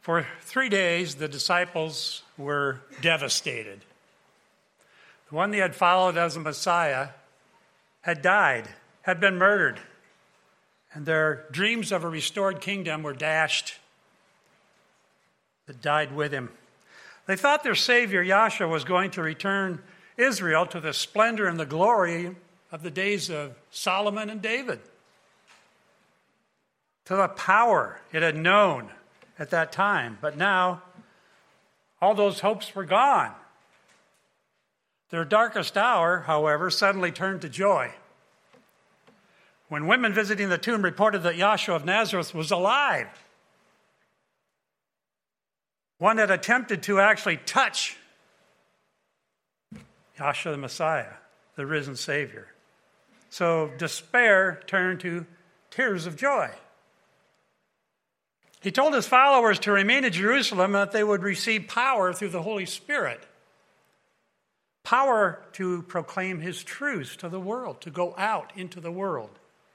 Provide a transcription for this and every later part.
For 3 days, the disciples were devastated. The one they had followed as a Messiah had died, had been murdered, and their dreams of a restored kingdom were dashed. That died with him. They thought their Savior, Yahshua, was going to return Israel to the splendor and the glory of the days of Solomon and David, to the power it had known at that time. But now, all those hopes were gone. Their darkest hour, however, suddenly turned to joy. When women visiting the tomb reported that Yahshua of Nazareth was alive, one had attempted to actually touch Yahshua the Messiah, the risen Savior. So despair turned to tears of joy. He told his followers to remain in Jerusalem and that they would receive power through the Holy Spirit. Power to proclaim his truths to the world, to go out into the world.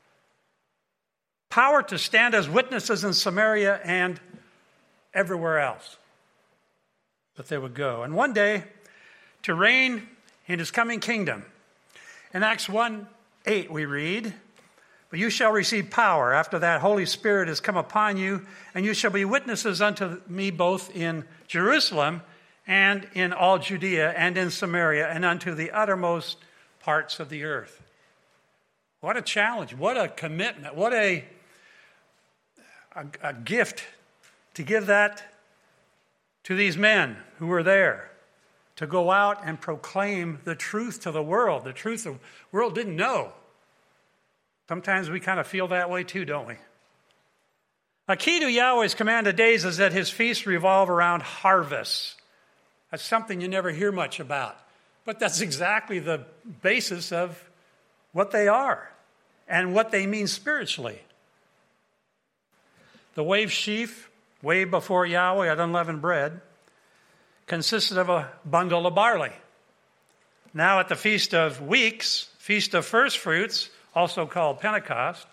Power to stand as witnesses in Samaria and everywhere else that they would go. And one day, to reign in his coming kingdom. In Acts 1:8 we read, "But you shall receive power. After that, Holy Spirit has come upon you, and you shall be witnesses unto me both in Jerusalem and in all Judea and in Samaria and unto the uttermost parts of the earth." What a challenge. What a commitment. What a gift to give that to these men who were there, to go out and proclaim the truth to the world, the truth the world didn't know. Sometimes we kind of feel that way too, don't we? A key to Yahweh's commanded days is that his feasts revolve around harvests. That's something you never hear much about. But that's exactly the basis of what they are and what they mean spiritually. The wave sheaf, waved before Yahweh at unleavened bread, consisted of a bundle of barley. Now at the Feast of Weeks, Feast of First Fruits, also called Pentecost,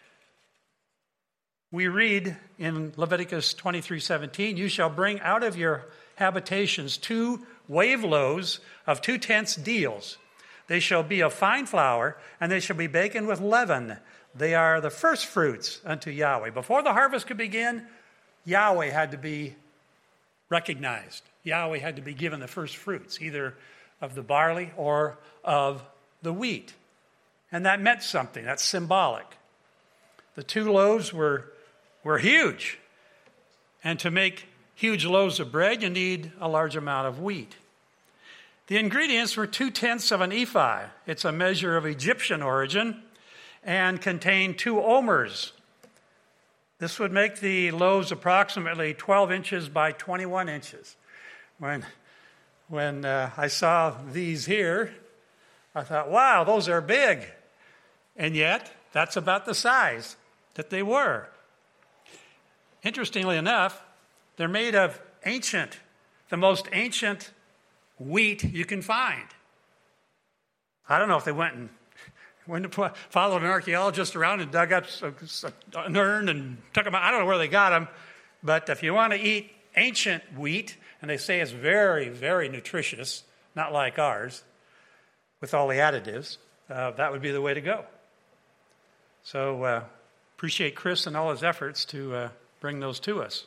we read in Leviticus 23:17, "You shall bring out of your habitations 2 wave loaves of 2 tenths deals. They shall be of fine flour, and they shall be baken with leaven. They are the first fruits unto Yahweh." Before the harvest could begin, Yahweh had to be recognized. Yahweh had to be given the first fruits, either of the barley or of the wheat. And that meant something. That's symbolic. The 2 loaves were huge. And to make huge loaves of bread, you need a large amount of wheat. The ingredients were 2 tenths of an ephah. It's a measure of Egyptian origin and contained 2 omers. This would make the loaves approximately 12 inches by 21 inches. When I saw these here, I thought, wow, those are big. And yet, that's about the size that they were. Interestingly enough, they're made of the most ancient wheat you can find. I don't know if they went and followed an archaeologist around and dug up an urn and took them out. I don't know where they got them. But if you want to eat ancient wheat, and they say it's very, very nutritious, not like ours, with all the additives, that would be the way to go. So appreciate Chris and all his efforts to bring those to us.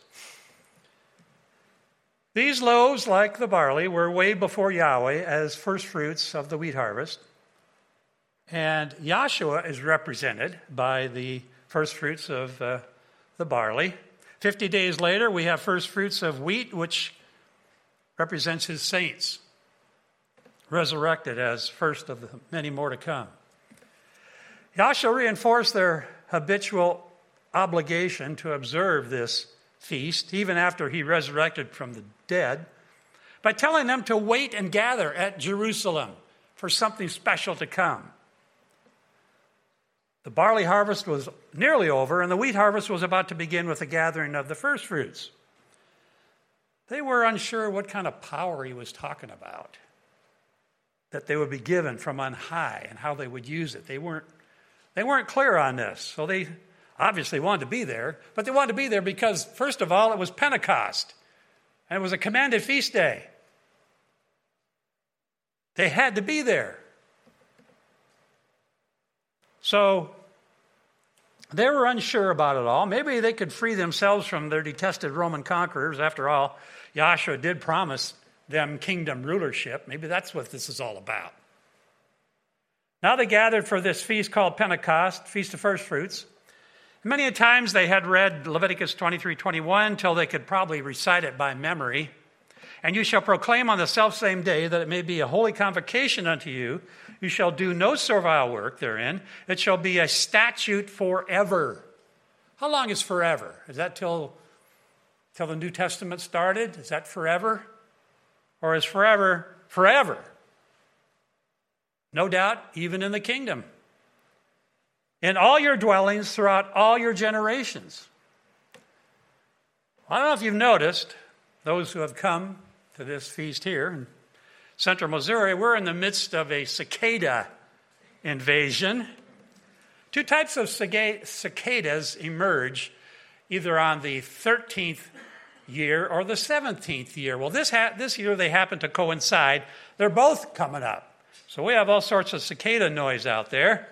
These loaves, like the barley, were waved before Yahweh as first fruits of the wheat harvest. And Yahshua is represented by the first fruits of the barley. 50 days later, we have first fruits of wheat, which represents his saints, resurrected as first of the many more to come. Yahshua reinforced their habitual obligation to observe this feast, even after he resurrected from the dead, by telling them to wait and gather at Jerusalem for something special to come. The barley harvest was nearly over, and the wheat harvest was about to begin with the gathering of the first fruits. They were unsure what kind of power he was talking about, that they would be given from on high and how they would use it. They weren't clear on this. So obviously wanted to be there, but they wanted to be there because, first of all, it was Pentecost, and it was a commanded feast day. They had to be there. So they were unsure about it all. Maybe they could free themselves from their detested Roman conquerors. After all, Yahshua did promise them kingdom rulership. Maybe that's what this is all about. Now they gathered for this feast called Pentecost, Feast of First Fruits. Many times they had read Leviticus 23:21 till they could probably recite it by memory. And you shall proclaim on the selfsame day that it may be a holy convocation unto you. You shall do no servile work therein. It shall be a statute forever. How long is forever? Is that till the New Testament started? Is that forever? Or is forever forever? No doubt, even in the kingdom. In all your dwellings throughout all your generations. I don't know if you've noticed, those who have come to this feast here in central Missouri, we're in the midst of a cicada invasion. Two types of cicadas emerge either on the 13th year or the 17th year. Well, this year they happen to coincide. They're both coming up. So we have all sorts of cicada noise out there.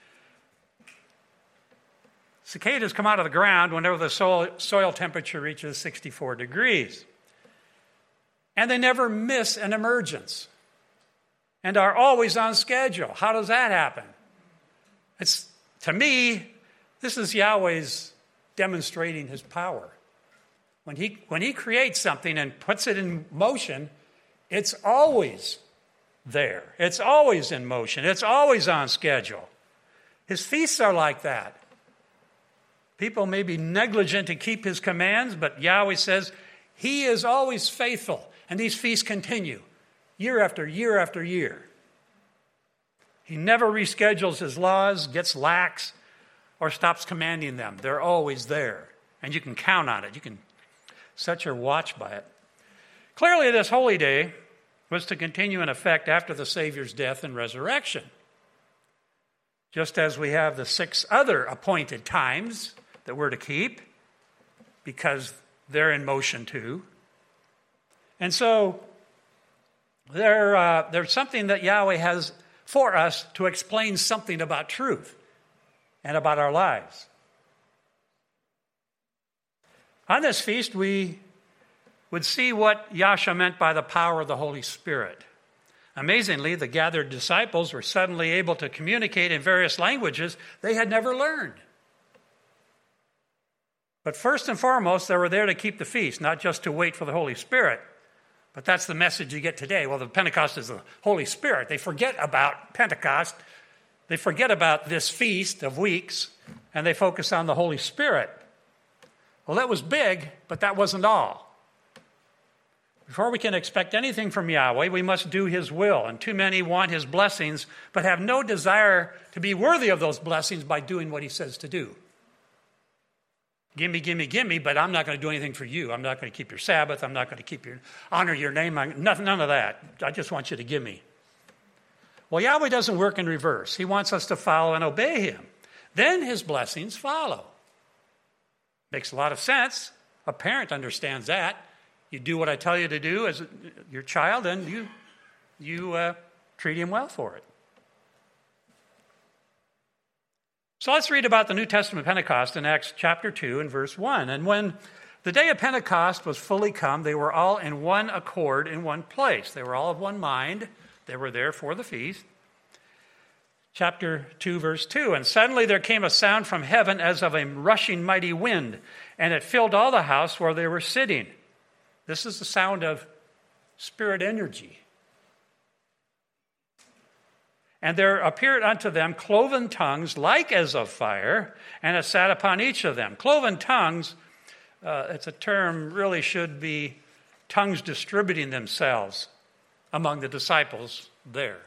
Cicadas come out of the ground whenever the soil temperature reaches 64 degrees. And they never miss an emergence and are always on schedule. How does that happen? To me, this is Yahweh's demonstrating his power. When he creates something and puts it in motion, it's always there. It's always in motion. It's always on schedule. His feasts are like that. People may be negligent to keep his commands, but Yahweh says he is always faithful. And these feasts continue year after year after year. He never reschedules his laws, gets lax, or stops commanding them. They're always there. And you can count on it. You can set your watch by it. Clearly, this holy day was to continue in effect after the Savior's death and resurrection. Just as we have the 6 other appointed times that we're to keep, because they're in motion too. And so there's something that Yahweh has for us to explain something about truth and about our lives. On this feast, we would see what Yahshua meant by the power of the Holy Spirit. Amazingly, the gathered disciples were suddenly able to communicate in various languages they had never learned. But first and foremost, they were there to keep the feast, not just to wait for the Holy Spirit. But that's the message you get today. Well, the Pentecost is the Holy Spirit. They forget about Pentecost. They forget about this feast of weeks, and they focus on the Holy Spirit. Well, that was big, but that wasn't all. Before we can expect anything from Yahweh, we must do his will. And too many want his blessings, but have no desire to be worthy of those blessings by doing what he says to do. Gimme, gimme, gimme, but I'm not going to do anything for you. I'm not going to keep your Sabbath. I'm not going to honor your name. None of that. I just want you to give me. Well, Yahweh doesn't work in reverse. He wants us to follow and obey him. Then his blessings follow. Makes a lot of sense. A parent understands that. You do what I tell you to do as your child, and you treat him well for it. So let's read about the New Testament Pentecost in Acts chapter 2 and verse 1. And when the day of Pentecost was fully come, they were all in one accord in one place. They were all of one mind. They were there for the feast. Chapter 2, verse 2. And suddenly there came a sound from heaven as of a rushing mighty wind, and it filled all the house where they were sitting. This is the sound of spirit energy. And there appeared unto them cloven tongues like as of fire, and it sat upon each of them. Cloven tongues, it's a term, really should be tongues distributing themselves among the disciples there.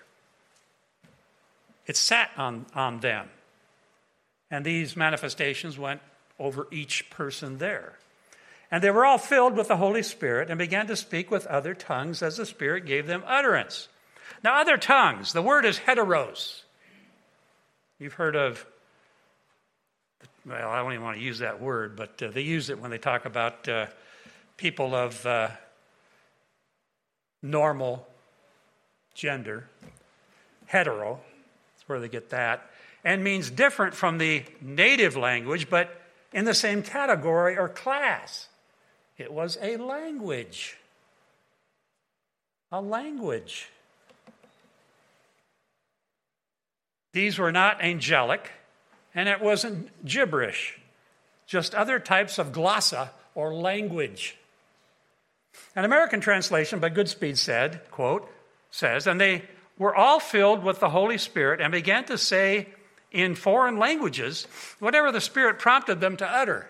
It sat on them. And these manifestations went over each person there. And they were all filled with the Holy Spirit and began to speak with other tongues as the Spirit gave them utterance. Now, other tongues, the word is heteros. You've heard of well, I don't even want to use that word, but they use it when they talk about people of normal gender, hetero, that's where they get that, and means different from the native language, but in the same category or class. It was a language. A language. These were not angelic, and it wasn't gibberish, just other types of glossa or language. An American translation by Goodspeed said, quote, says, and they were all filled with the Holy Spirit and began to say in foreign languages whatever the Spirit prompted them to utter.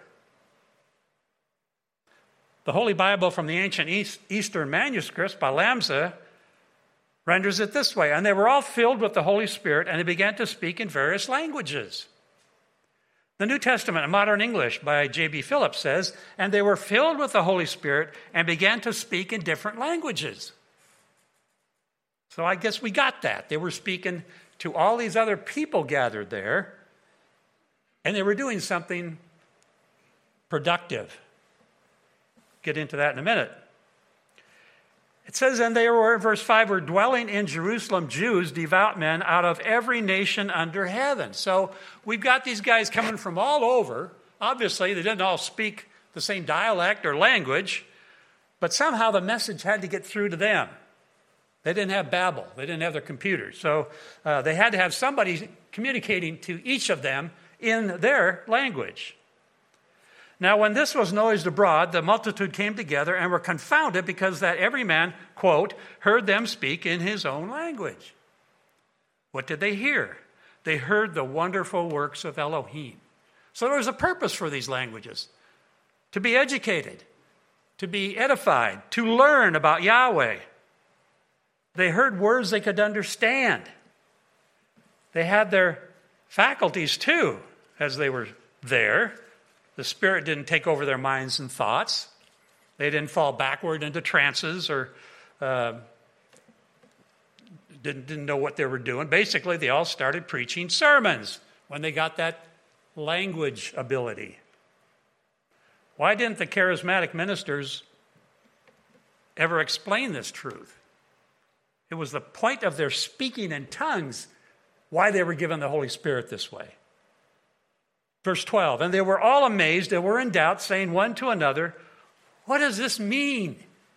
The Holy Bible from the ancient Eastern manuscripts by Lamsa renders it this way, and they were all filled with the Holy Spirit and they began to speak in various languages. The New Testament in Modern English by J.B. Phillips says, and they were filled with the Holy Spirit and began to speak in different languages. So I guess we got that. They were speaking to all these other people gathered there, and they were doing something productive. Get into that in a minute. It says, and they were, verse 5, were dwelling in Jerusalem Jews, devout men, out of every nation under heaven. So we've got these guys coming from all over. Obviously, they didn't all speak the same dialect or language, but somehow the message had to get through to them. They didn't have Babel. They didn't have their computers. So they had to have somebody communicating to each of them in their language. Now, when this was noised abroad, the multitude came together and were confounded because that every man, quote, heard them speak in his own language. What did they hear? They heard the wonderful works of Elohim. So there was a purpose for these languages. To be educated, to be edified, to learn about Yahweh. They heard words they could understand. They had their faculties too as they were there. The Spirit didn't take over their minds and thoughts. They didn't fall backward into trances or didn't know what they were doing. Basically, they all started preaching sermons when they got that language ability. Why didn't the charismatic ministers ever explain this truth? It was the point of their speaking in tongues why they were given the Holy Spirit this way. Verse 12, and they were all amazed and were in doubt, saying one to another, what does this mean?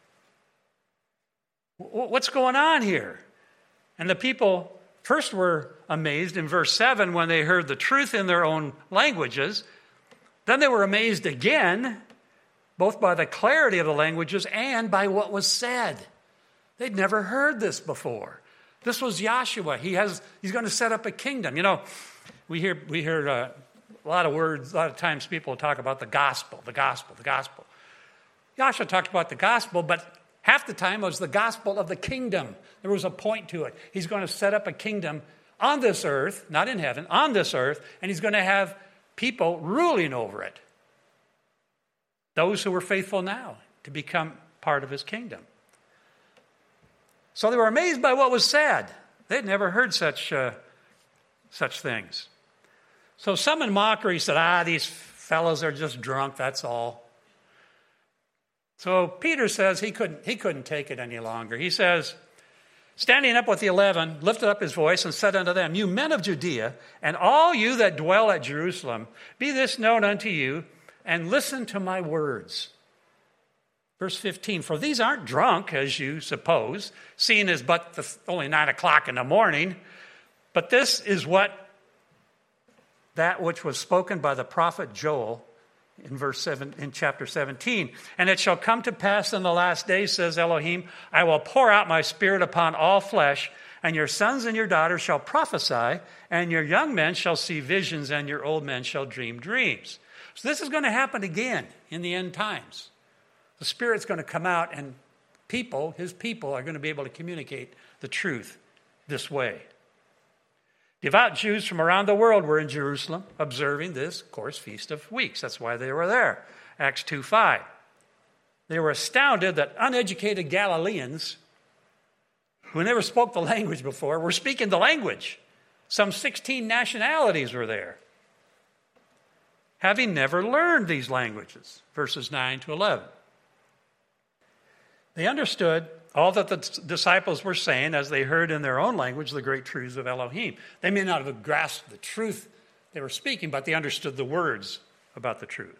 What's going on here? And the people first were amazed in verse 7 when they heard the truth in their own languages. Then they were amazed again, both by the clarity of the languages and by what was said. They'd never heard this before. This was Yahshua. He's going to set up a kingdom. You know, we hear a lot of words, a lot of times people talk about the gospel, the gospel, the gospel. Yahshua talked about the gospel, but half the time it was the gospel of the kingdom. There was a point to it. He's going to set up a kingdom on this earth, not in heaven, on this earth, and he's going to have people ruling over it. Those who were faithful now to become part of his kingdom. So they were amazed by what was said. They'd never heard such things. So some in mockery said, these fellows are just drunk, that's all. So Peter says he couldn't take it any longer. He says, standing up with the 11, lifted up his voice and said unto them, you men of Judea, and all you that dwell at Jerusalem, be this known unto you, and listen to my words. Verse 15, for these aren't drunk, as you suppose, seeing as but only 9 o'clock in the morning, but this is that which was spoken by the prophet Joel in chapter 17. And it shall come to pass in the last days, says Elohim, I will pour out my spirit upon all flesh, and your sons and your daughters shall prophesy, and your young men shall see visions, and your old men shall dream dreams. So this is going to happen again in the end times. The Spirit's going to come out, and his people, are going to be able to communicate the truth this way. Devout Jews from around the world were in Jerusalem observing this, of course, Feast of Weeks. That's why they were there. Acts 2:5. They were astounded that uneducated Galileans, who never spoke the language before, were speaking the language. Some 16 nationalities were there. having never learned these languages, verses 9 to 11. They understood all that the disciples were saying as they heard in their own language the great truths of Elohim. They may not have grasped the truth they were speaking, but they understood the words about the truth.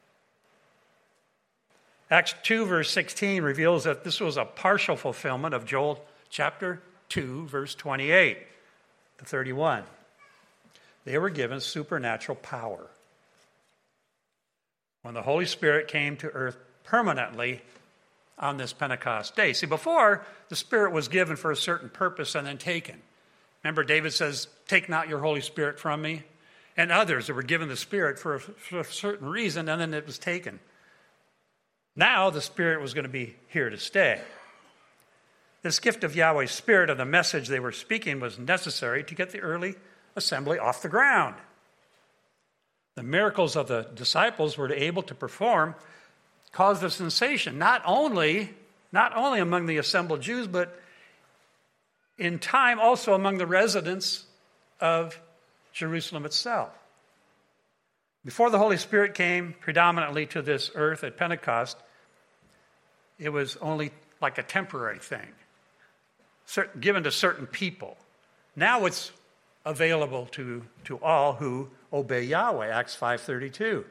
Acts 2, verse 16 reveals that this was a partial fulfillment of Joel chapter 2, verse 28 to 31. They were given supernatural power when the Holy Spirit came to earth permanently on this Pentecost day. See, before, the Spirit was given for a certain purpose and then taken. Remember, David says, "Take not your Holy Spirit from me." And others that were given the Spirit for a certain reason, and then it was taken. Now, the Spirit was going to be here to stay. This gift of Yahweh's Spirit and the message they were speaking was necessary to get the early assembly off the ground. The miracles of the disciples were able to perform caused a sensation, not only among the assembled Jews, but in time also among the residents of Jerusalem itself. Before the Holy Spirit came predominantly to this earth at Pentecost, it was only like a temporary thing, given to certain people. Now it's available to all who obey Yahweh. Acts 5:32.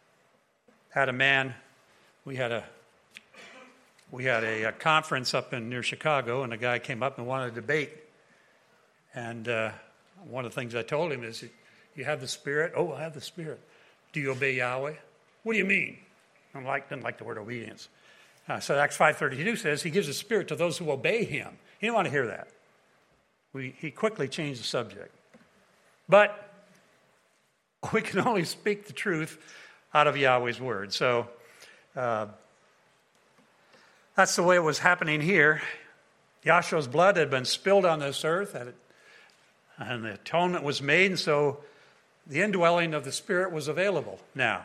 We had a conference up near Chicago, and a guy came up and wanted to debate. And one of the things I told him is, "You have the Spirit?" "Oh, I have the Spirit." "Do you obey Yahweh?" "What do you mean?" I didn't like the word obedience. So Acts 5:32 says he gives the Spirit to those who obey him. He didn't want to hear that. He quickly changed the subject. But we can only speak the truth out of Yahweh's word. So that's the way it was happening here. Yahshua's blood had been spilled on this earth, and the atonement was made, and so the indwelling of the Spirit was available now.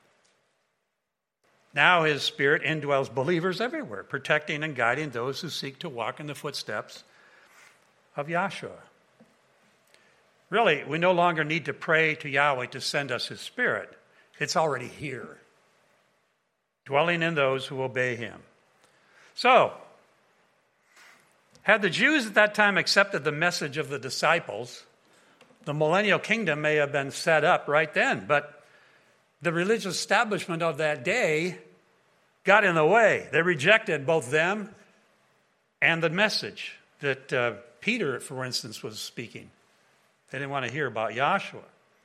Now his Spirit indwells believers everywhere, protecting and guiding those who seek to walk in the footsteps of Yahshua. Really, we no longer need to pray to Yahweh to send us his Spirit. It's already here, dwelling in those who obey him. So, had the Jews at that time accepted the message of the disciples, the millennial kingdom may have been set up right then, but the religious establishment of that day got in the way. They rejected both them and the message that Peter, for instance, was speaking. They didn't want to hear about Yahshua.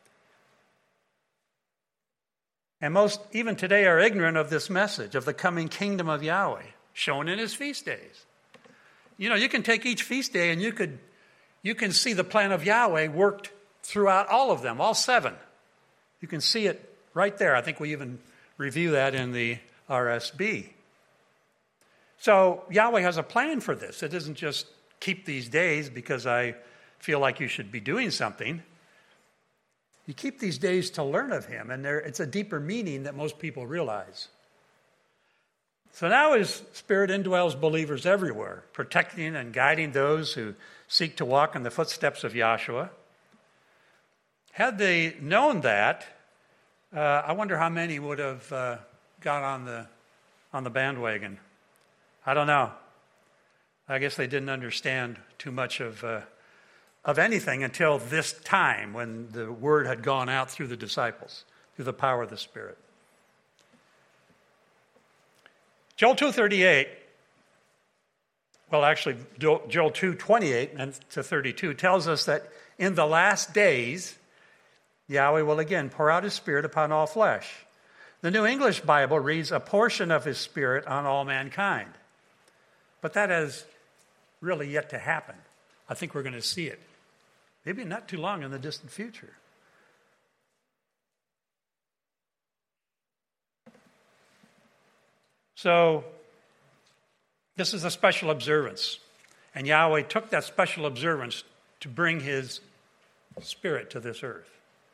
And most, even today, are ignorant of this message of the coming kingdom of Yahweh, shown in his feast days. You know, you can take each feast day and you can see the plan of Yahweh worked throughout all of them, all 7. You can see it right there. I think we even review that in the RSB. So Yahweh has a plan for this. It isn't just keep these days because I feel like you should be doing something. You keep these days to learn of him, and it's a deeper meaning that most people realize. So now his Spirit indwells believers everywhere, protecting and guiding those who seek to walk in the footsteps of Yahshua. Had they known that, I wonder how many would have got on the bandwagon. I don't know. I guess they didn't understand too much of anything until this time when the word had gone out through the disciples, through the power of the Spirit. Joel 2:38, well, actually, Joel 2:28 and to 32 tells us that in the last days, Yahweh will again pour out his Spirit upon all flesh. The New English Bible reads, a portion of his Spirit on all mankind. But that has really yet to happen. I think we're going to see it. Maybe not too long in the distant future. So, this is a special observance. And Yahweh took that special observance to bring his Spirit to this earth.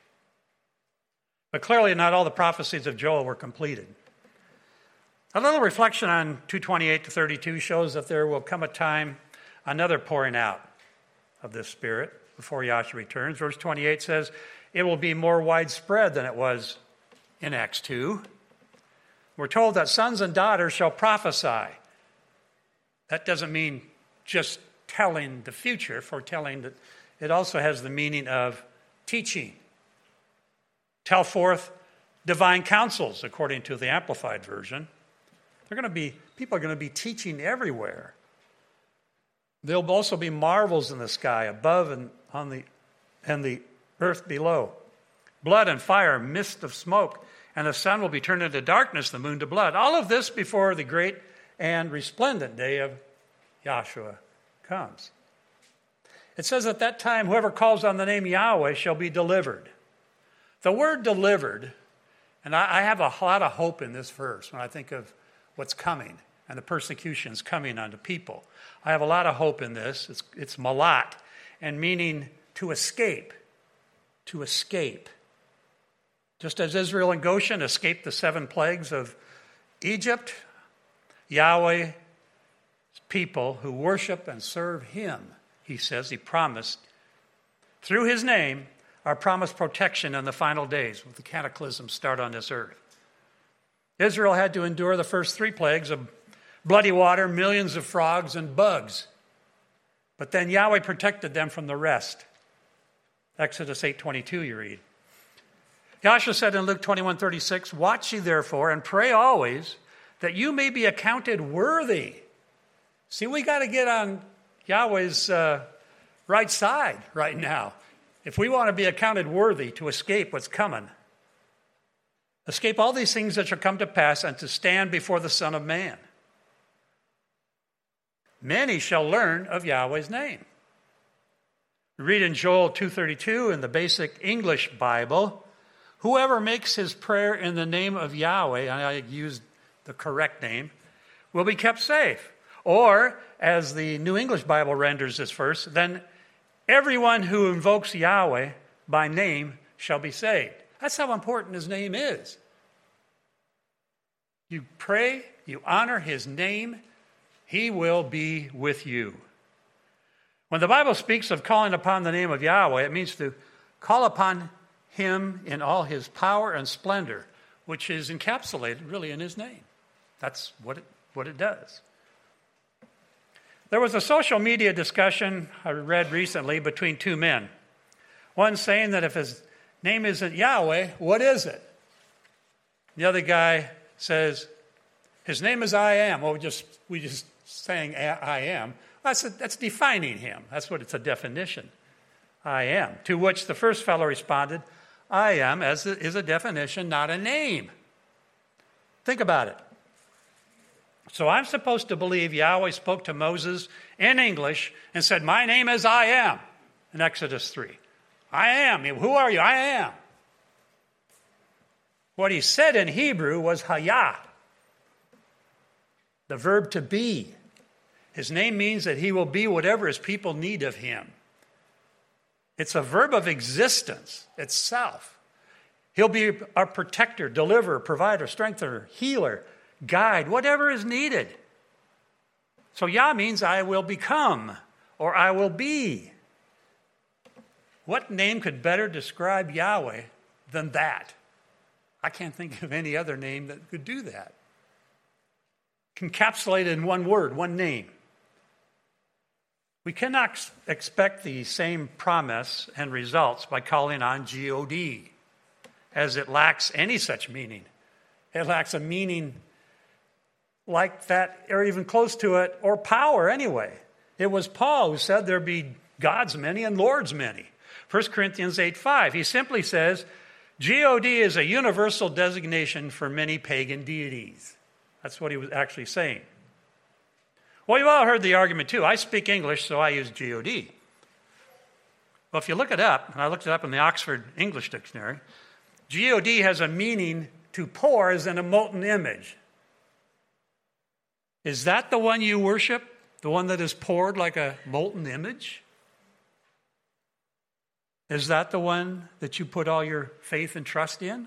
But clearly not all the prophecies of Joel were completed. A little reflection on 2:28 to 32 shows that there will come a time, another pouring out of this Spirit before Yahshua returns. Verse 28 says, it will be more widespread than it was in Acts 2. We're told that sons and daughters shall prophesy. That doesn't mean just telling the future, foretelling that. It also has the meaning of teaching. Tell forth divine counsels, according to the Amplified Version. People are going to be teaching everywhere. There'll also be marvels in the sky above and on the earth below. Blood and fire, mist of smoke, and the sun will be turned into darkness, the moon to blood. All of this before the great and resplendent day of Yahshua comes. It says at that time, whoever calls on the name Yahweh shall be delivered. The word delivered, and I have a lot of hope in this verse when I think of what's coming and the persecutions coming unto people. I have a lot of hope in this. It's malat, and meaning to escape. To escape. Just as Israel and Goshen escaped the 7 plagues of Egypt, Yahweh's people who worship and serve him, he says, he promised, through his name, are promised protection in the final days when the cataclysms start on this earth. Israel had to endure the first 3 plagues of bloody water, millions of frogs, and bugs. But then Yahweh protected them from the rest. Exodus 8:22 you read. Yahshua said in Luke 21:36, watch ye therefore and pray always that you may be accounted worthy. See, we got to get on Yahweh's right side right now if we want to be accounted worthy to escape what's coming. Escape all these things that shall come to pass and to stand before the Son of Man. Many shall learn of Yahweh's name. We read in Joel 2:32 in the basic English Bible, whoever makes his prayer in the name of Yahweh, and I used the correct name, will be kept safe. Or, as the New English Bible renders this verse, then everyone who invokes Yahweh by name shall be saved. That's how important his name is. You pray, you honor his name, he will be with you. When the Bible speaks of calling upon the name of Yahweh, it means to call upon him in all his power and splendor, which is encapsulated really in his name. That's what it does. There was a social media discussion I read recently between 2 men. One saying that if his name isn't Yahweh, what is it? The other guy says, his name is I am. Well, we just saying I am. That's defining him. That's what it's a definition. I am. To which the first fellow responded, I am is a definition, not a name. Think about it. So I'm supposed to believe Yahweh spoke to Moses in English and said, my name is I am, in Exodus 3. I am. Who are you? I am. What he said in Hebrew was hayah, the verb to be. His name means that he will be whatever his people need of him. It's a verb of existence itself. He'll be our protector, deliverer, provider, strengthener, healer, guide, whatever is needed. So Yah means I will become, or I will be. What name could better describe Yahweh than that? I can't think of any other name that could do that. Encapsulated in one word, one name. We cannot expect the same promise and results by calling on G-O-D, as it lacks any such meaning. It lacks a meaning like that, or even close to it, or power anyway. It was Paul who said there be gods many and lords many. 1 Corinthians 8:5, he simply says, G-O-D is a universal designation for many pagan deities. That's what he was actually saying. Well, you've all heard the argument too. I speak English, so I use G-O-D. Well, if you look it up, and I looked it up in the Oxford English Dictionary, G-O-D has a meaning to pour as in a molten image. Is that the one you worship? The one that is poured like a molten image? Is that the one that you put all your faith and trust in?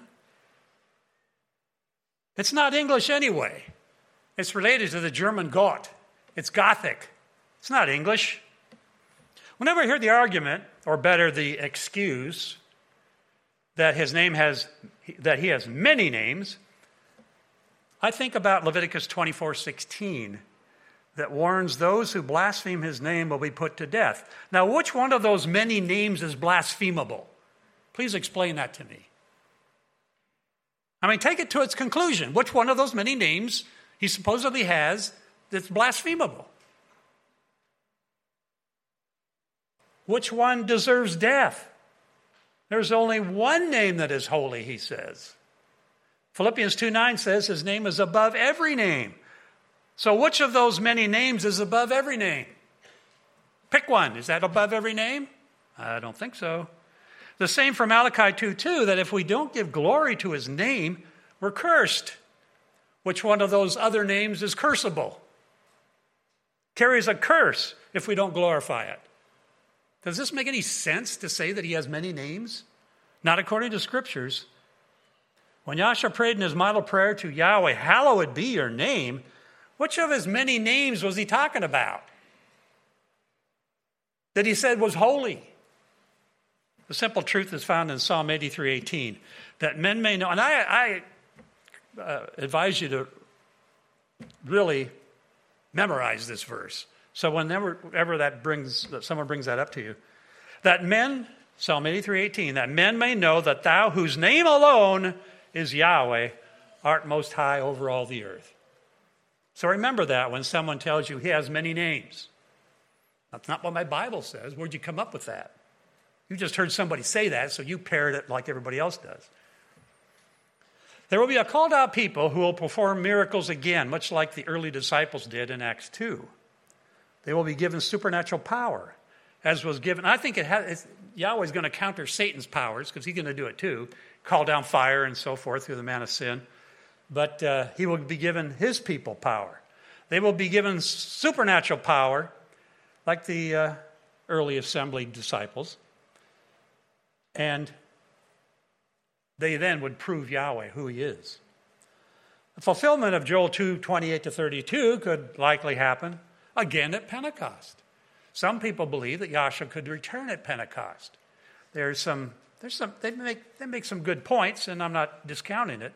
It's not English anyway. It's related to the German Gott. It's Gothic. It's not English. Whenever I hear the argument, or better, the excuse, that he has many names, I think about Leviticus 24:16 that warns those who blaspheme his name will be put to death. Now, which one of those many names is blasphemable? Please explain that to me. I mean, take it to its conclusion. Which one of those many names he supposedly has that's blasphemable? Which one deserves death? There's only one name that is holy, he says. Philippians 2:9 says his name is above every name. So which of those many names is above every name? Pick one. Is that above every name? I don't think so. The same for Malachi 2:2, that if we don't give glory to his name, we're cursed. Which one of those other names is cursable? Carries a curse if we don't glorify it. Does this make any sense to say that he has many names? Not according to scriptures. When Yahshua prayed in his model prayer to Yahweh, hallowed be your name, which of his many names was he talking about that he said was holy? The simple truth is found in Psalm 83:18, that men may know. And I advise you to really memorize this verse. So whenever someone brings that up to you, that men, Psalm 83:18, that men may know that thou, whose name alone is Yahweh, art most high over all the earth. So remember that when someone tells you he has many names. That's not what my Bible says. Where'd you come up with that? You just heard somebody say that, so you parrot it like everybody else does. There will be a called out people who will perform miracles again, much like the early disciples did in Acts 2. They will be given supernatural power, as was given. I think Yahweh's going to counter Satan's powers, because he's going to do it too, call down fire and so forth through the man of sin. But he will be given his people power. They will be given supernatural power, like the early assembly disciples. And they then would prove Yahweh, who he is. The fulfillment of Joel 2:28-32 could likely happen again at Pentecost. Some people believe that Yahshua could return at Pentecost. They make some good points, and I'm not discounting it.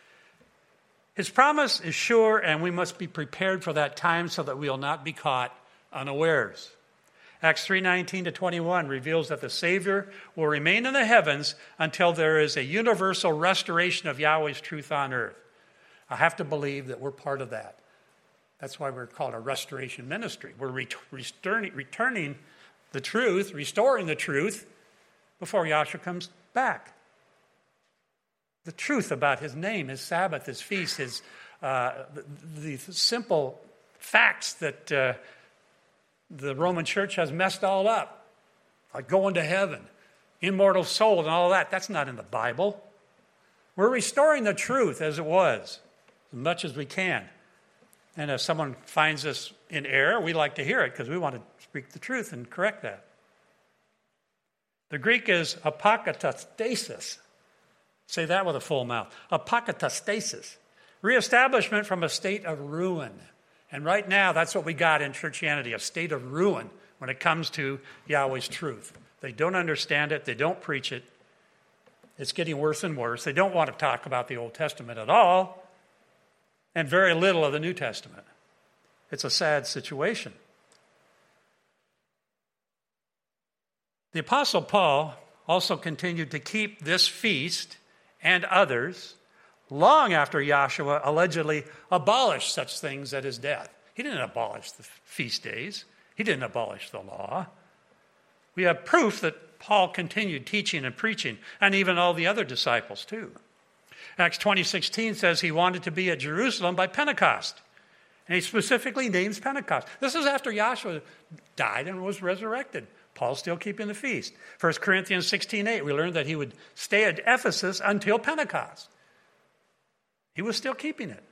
His promise is sure, and we must be prepared for that time so that we will not be caught unawares. Acts 3:19-21 reveals that the Savior will remain in the heavens until there is a universal restoration of Yahweh's truth on earth. I have to believe that we're part of that. That's why we're called a restoration ministry. We're returning the truth, restoring the truth before Yahshua comes back. The truth about his name, his Sabbath, his feast, the simple facts that the Roman church has messed all up, like going to heaven, immortal soul, and all that. That's not in the Bible. We're restoring the truth as it was, as much as we can. And if someone finds us in error, we like to hear it because we want to speak the truth and correct that. The Greek is apokatastasis. Say that with a full mouth. Apokatastasis. Reestablishment from a state of ruin. And right now, that's what we got in churchianity, a state of ruin when it comes to Yahweh's truth. They don't understand it. They don't preach it. It's getting worse and worse. They don't want to talk about the Old Testament at all, and very little of the New Testament. It's a sad situation. The Apostle Paul also continued to keep this feast and others long after Yahshua allegedly abolished such things at his death. He didn't abolish the feast days. He didn't abolish the law. We have proof that Paul continued teaching and preaching, and even all the other disciples too. Acts 20:16 says he wanted to be at Jerusalem by Pentecost. And he specifically names Pentecost. This is after Yahshua died and was resurrected. Paul's still keeping the feast. 1 Corinthians 16:8, we learned that he would stay at Ephesus until Pentecost. He was still keeping it.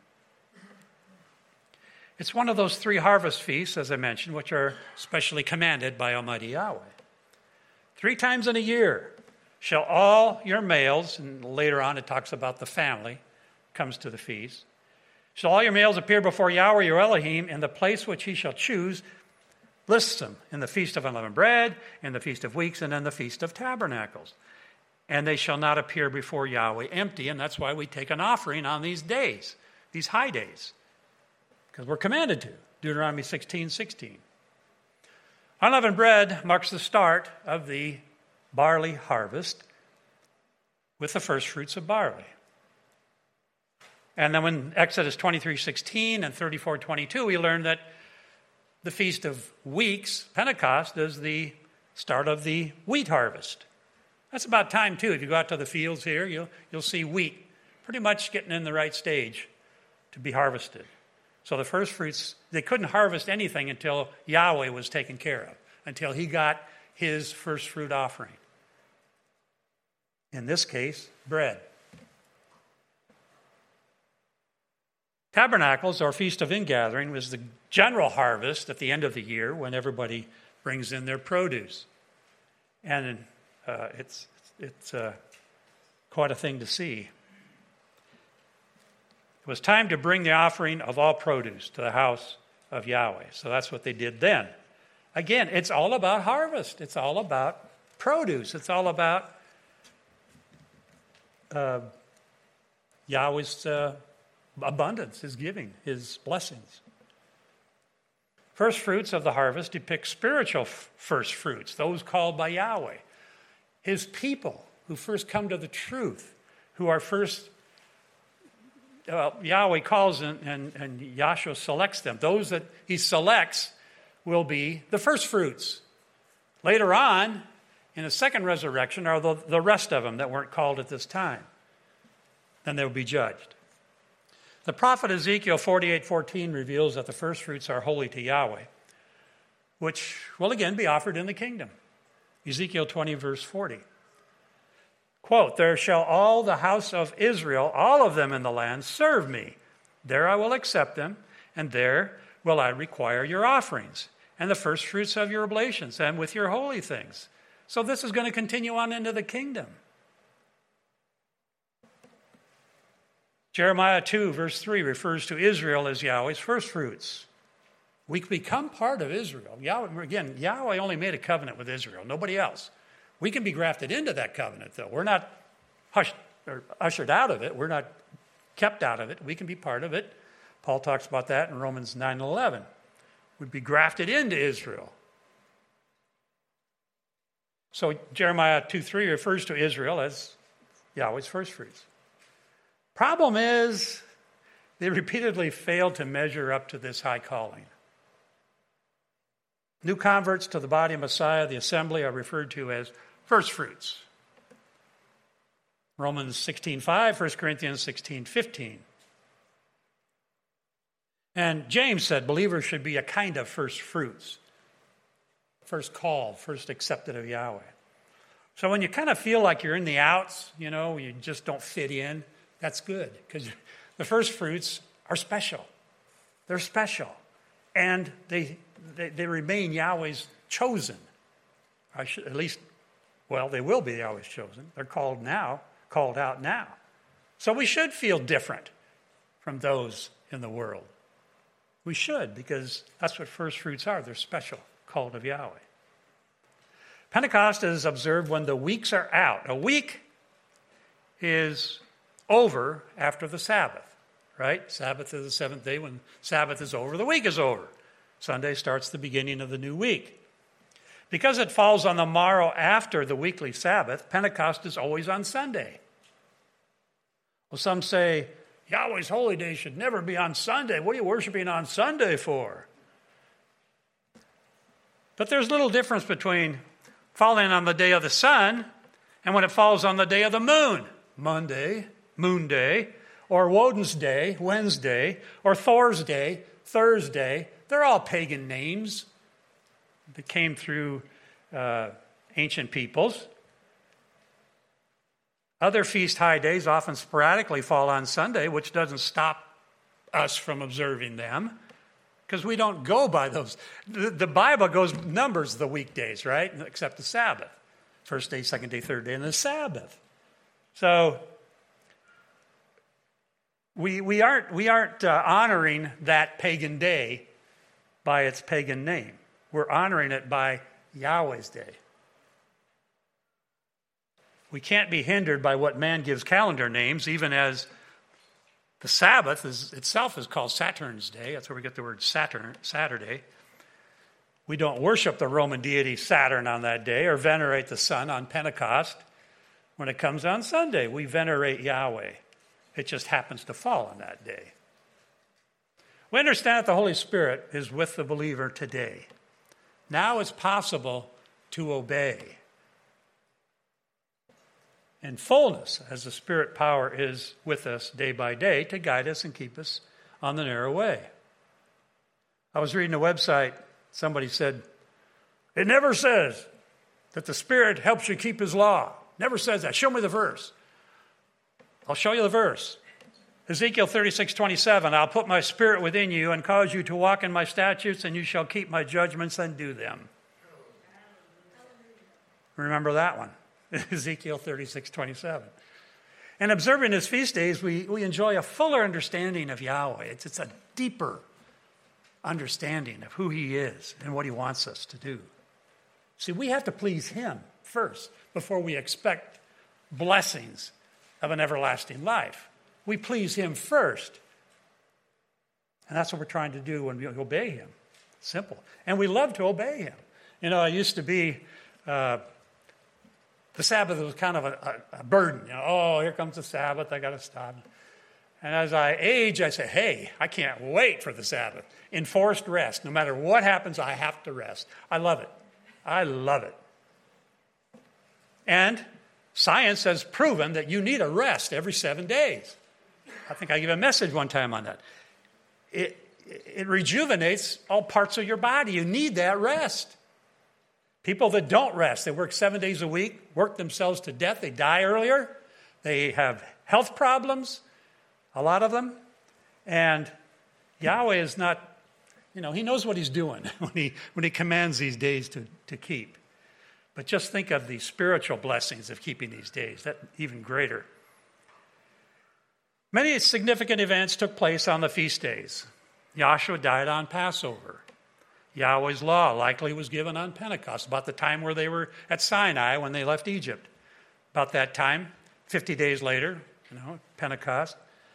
It's one of those 3 harvest feasts, as I mentioned, which are specially commanded by Almighty Yahweh. 3 times in a year shall all your males, and later on it talks about the family, comes to the feast, shall all your males appear before Yahweh your Elohim in the place which he shall choose, lists them, in the Feast of Unleavened Bread, in the Feast of Weeks, and in the Feast of Tabernacles. and they shall not appear before Yahweh empty. And that's why we take an offering on these days, these high days, because we're commanded to. Deuteronomy 16:16. Unleavened bread marks the start of the barley harvest with the first fruits of barley. And then when Exodus 23:16 and 34:22, we learn that the Feast of Weeks, Pentecost, is the start of the wheat harvest. That's about time, too. If you go out to the fields here, you'll see wheat pretty much getting in the right stage to be harvested. So the first fruits, they couldn't harvest anything until Yahweh was taken care of, until he got his first fruit offering. In this case, bread. Tabernacles, or Feast of Ingathering, was the general harvest at the end of the year when everybody brings in their produce. And it's quite a thing to see. It was time to bring the offering of all produce to the house of Yahweh. So that's what they did then. Again, it's all about harvest. It's all about produce. It's all about Yahweh's abundance, his giving, his blessings. First fruits of the harvest depict spiritual first fruits, those called by Yahweh. His people who first come to the truth, who are first, Yahweh calls and Yahshua selects them. Those that he selects will be the first fruits. Later on, in the second resurrection, are the rest of them that weren't called at this time. Then they will be judged. The prophet Ezekiel 48:14 reveals that the first fruits are holy to Yahweh, which will again be offered in the kingdom. Ezekiel 20, verse 40. Quote, "There shall all the house of Israel, all of them in the land, serve me. There I will accept them, and there will I require your offerings, and the first fruits of your oblations, and with your holy things." So this is going to continue on into the kingdom. Jeremiah 2, verse 3 refers to Israel as Yahweh's first fruits. We become part of Israel. Yahweh only made a covenant with Israel, nobody else. We can be grafted into that covenant, though. We're not ushered out of it. We're not kept out of it. We can be part of it. Paul talks about that in Romans 9:11. We'd be grafted into Israel. So Jeremiah 2:3 refers to Israel as Yahweh's first fruits. Problem is, they repeatedly failed to measure up to this high calling. New converts to the body of Messiah, the assembly, are referred to as first fruits. Romans 16:5, 1 Corinthians 16:15. And James said believers should be a kind of first fruits. First called, first accepted of Yahweh. So when you kind of feel like you're in the outs, you just don't fit in, that's good, because the first fruits are special. They're special. And they remain Yahweh's chosen. They will be Yahweh's chosen. They're called out now. So we should feel different from those in the world. We should, because that's what first fruits are. They're special, called of Yahweh. Pentecost is observed when the weeks are out. A week is over after the Sabbath, right? Sabbath is the seventh day. When Sabbath is over, the week is over. Sunday starts the beginning of the new week. Because it falls on the morrow after the weekly Sabbath, Pentecost is always on Sunday. Well, some say, Yahweh's holy day should never be on Sunday. What are you worshiping on Sunday for? But there's little difference between falling on the day of the sun and when it falls on the day of the moon. Monday, Moon Day, or Woden's Day, Wednesday, or Thor's Day, Thursday. They're all pagan names that came through ancient peoples. Other feast high days often sporadically fall on Sunday, which doesn't stop us from observing them, because we don't go by those. The Bible numbers the weekdays, right? Except the Sabbath. First day, second day, third day, and the Sabbath. So we aren't honoring that pagan day by its pagan name. We're honoring it by Yahweh's day. We can't be hindered by what man gives calendar names, even as the Sabbath itself is called Saturn's Day. That's where we get the word Saturday. We don't worship the Roman deity Saturn on that day or venerate the sun on Pentecost. When it comes on Sunday, we venerate Yahweh. It just happens to fall on that day. We understand that the Holy Spirit is with the believer today. Now it's possible to obey in fullness as the Spirit power is with us day by day to guide us and keep us on the narrow way. I was reading a website. Somebody said, it never says that the Spirit helps you keep his law. Never says that. Show me the verse. I'll show you the verse. Ezekiel 36:27, I'll put my spirit within you and cause you to walk in my statutes, and you shall keep my judgments and do them. Remember that one. Ezekiel 36:27. And observing his feast days, we enjoy a fuller understanding of Yahweh. It's a deeper understanding of who he is and what he wants us to do. See, we have to please him first before we expect blessings of an everlasting life. We please him first. And that's what we're trying to do when we obey him. Simple. And we love to obey him. You know, it used to be the Sabbath was kind of a burden. You know, oh, here comes the Sabbath. I got to stop. And as I age, I say, hey, I can't wait for the Sabbath. Enforced rest. No matter what happens, I have to rest. I love it. I love it. And science has proven that you need a rest every 7 days. I think I gave a message one time on that. It rejuvenates all parts of your body. You need that rest. People that don't rest, they work 7 days a week, work themselves to death. They die earlier. They have health problems, a lot of them. And Yahweh is not, he knows what he's doing when he commands these days to keep. But just think of the spiritual blessings of keeping these days. That's even greater. Many significant events took place on the feast days. Yahshua died on Passover. Yahweh's law likely was given on Pentecost, about the time where they were at Sinai when they left Egypt. About that time, 50 days later, Pentecost,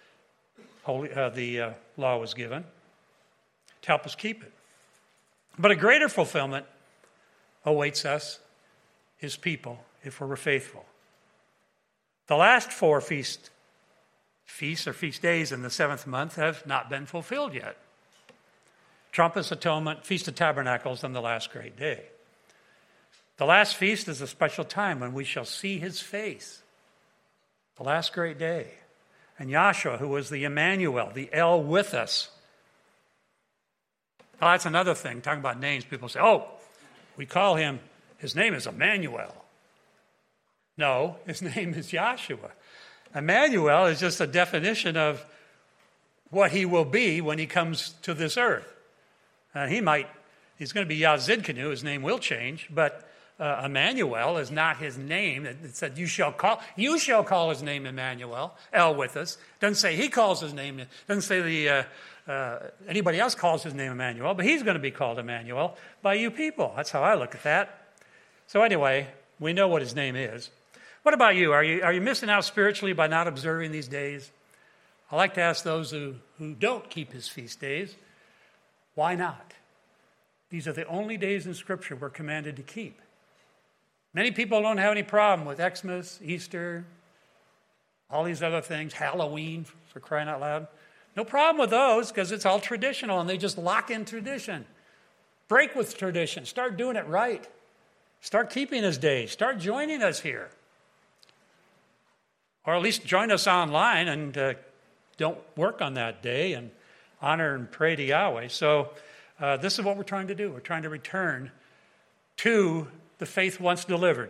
the law was given to help us keep it. But a greater fulfillment awaits us, his people, if we're faithful. The last 4 feasts or feast days in the 7th month have not been fulfilled yet. Trumpets, Atonement, Feast of Tabernacles, and the last great day. The last feast is a special time when we shall see his face. The last great day. And Yahshua, who was the Emmanuel, the El with us. Oh, that's another thing. Talking about names, people say, we call him, his name is Emmanuel. No, his name is Yahshua. Emmanuel is just a definition of what he will be when he comes to this earth. He's going to be Yazidkenu, his name will change, but Emmanuel is not his name. It said, you shall call his name Emmanuel, El with us. Doesn't say he calls his name, doesn't say anybody else calls his name Emmanuel, but he's going to be called Emmanuel by you people. That's how I look at that. So anyway, we know what his name is. What about you? Are you missing out spiritually by not observing these days? I like to ask those who don't keep his feast days, why not? These are the only days in Scripture we're commanded to keep. Many people don't have any problem with Xmas, Easter, all these other things, Halloween, for crying out loud. No problem with those because it's all traditional and they just lock in tradition. Break with tradition. Start doing it right. Start keeping his days. Start joining us here. Or at least join us online and don't work on that day and honor and pray to Yahweh. So this is what we're trying to do. We're trying to return to the faith once delivered.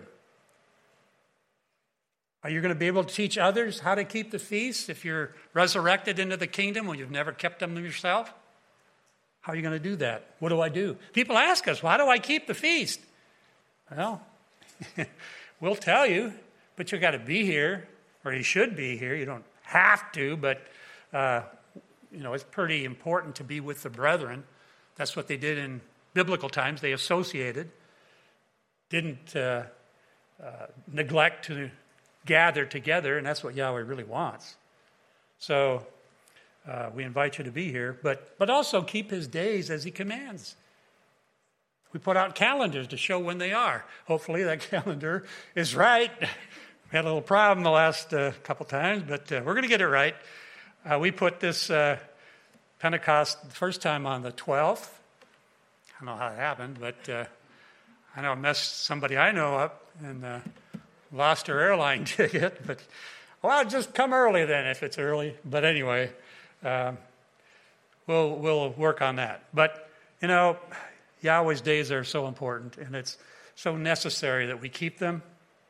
Are you going to be able to teach others how to keep the feast if you're resurrected into the kingdom when you've never kept them yourself? How are you going to do that? What do I do? People ask us, how do I keep the feast? Well, we'll tell you, but you've got to be here, or you should be here. You don't have to, but it's pretty important to be with the brethren. That's what they did in biblical times. They associated, didn't neglect to gather together, and that's what Yahweh really wants. So we invite you to be here, but also keep his days as he commands. We put out calendars to show when they are. Hopefully that calendar is right. We had a little problem the last couple times, but we're going to get it right. We put this Pentecost the first time on the 12th. I don't know how it happened, but I know I messed somebody I know up and lost her airline ticket. But, well, just come early then if it's early. But anyway, we'll work on that. But, you know, Yahweh's days are so important, and it's so necessary that we keep them.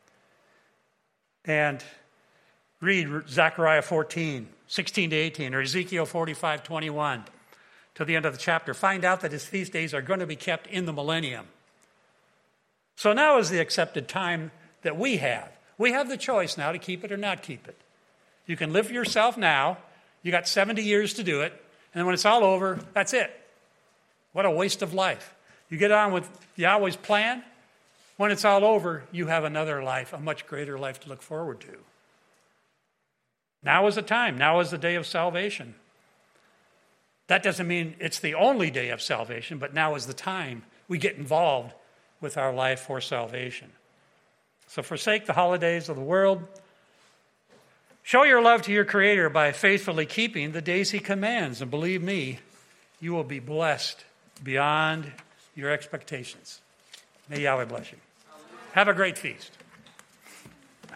And read Zechariah 14, 16 to 18, or Ezekiel 45, 21 to the end of the chapter. Find out that his feast days are going to be kept in the millennium. So now is the accepted time that we have. We have the choice now to keep it or not keep it. You can live for yourself now. You got 70 years to do it. And then when it's all over, that's it. What a waste of life. You get on with Yahweh's plan. When it's all over, you have another life, a much greater life to look forward to. Now is the time. Now is the day of salvation. That doesn't mean it's the only day of salvation, but now is the time we get involved with our life for salvation. So forsake the holidays of the world. Show your love to your Creator by faithfully keeping the days he commands. And believe me, you will be blessed beyond your expectations. May Yahweh bless you. Have a great feast.